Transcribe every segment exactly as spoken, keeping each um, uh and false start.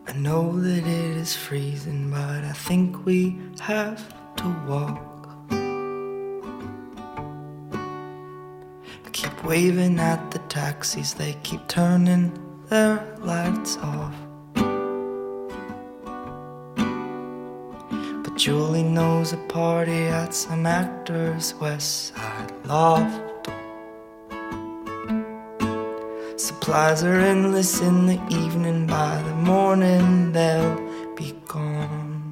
I know that it is freezing, but I think we have to walk. I keep waving at the taxis, they keep turning their lights off. But Julie knows a party at some actor's West Side loft. Supplies are endless in the evening, by the morning they'll be gone.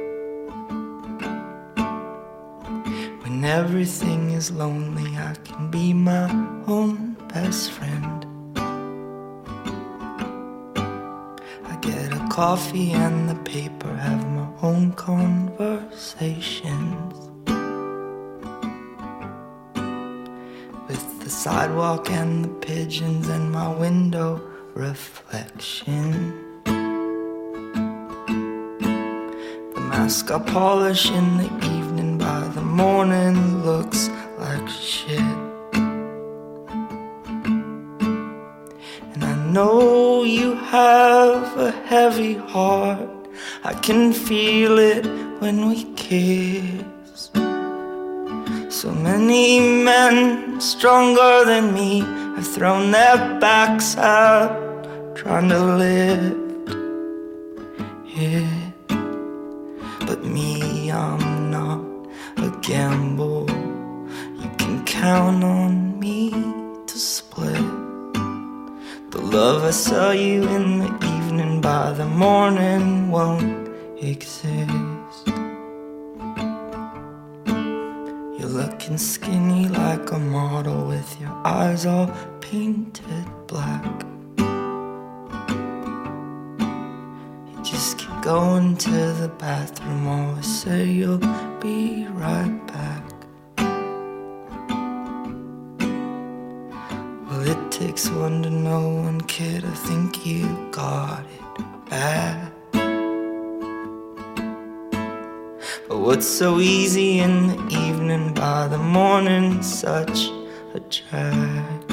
When everything is lonely, I can be my own best friend. I get a coffee and the paper, have my own conversations. With the sidewalk and the pigeons and my window reflection. The mask I polish in the evening, by the morning looks like shit. And I know you have a heavy heart, I can feel it when we kiss. So many men stronger than me have thrown their backs out trying to lift it. But me, I'm not a gamble. You can count on me to split the love I saw you in the evening, by the morning won't exist. You're looking skinny like a model with your eyes all painted black. You just keep going to the bathroom, always say you'll be right back. Well, it takes one to know one, kid, I think you got it bad. But what's so easy in the evening, by the morning such a drag.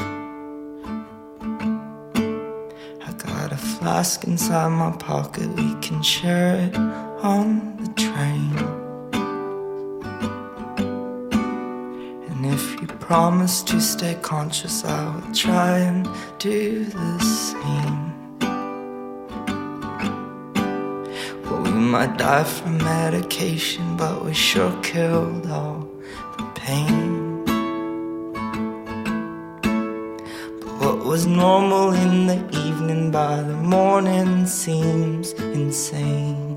I got a flask inside my pocket, we can share it on the train. And if you promise to stay conscious, I will try and do the same. We might die from medication, but we sure killed all the pain. But what was normal in the evening, by the morning seems insane.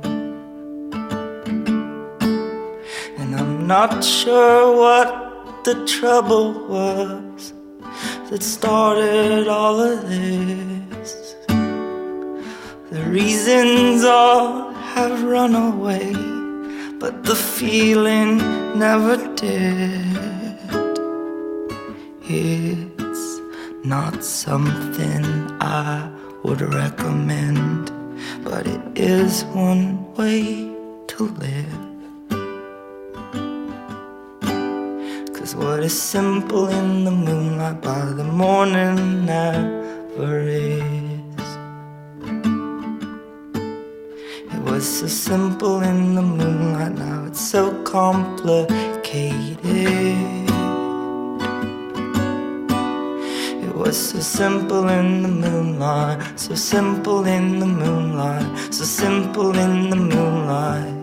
And I'm not sure what the trouble was that started all of this. The reasons all have run away, but the feeling never did. It's not something I would recommend, but it is one way to live. 'Cause what is simple in the moonlight, by the morning never is. It was so simple in the moonlight, now it's so complicated. It was so simple in the moonlight, so simple in the moonlight, so simple in the moonlight.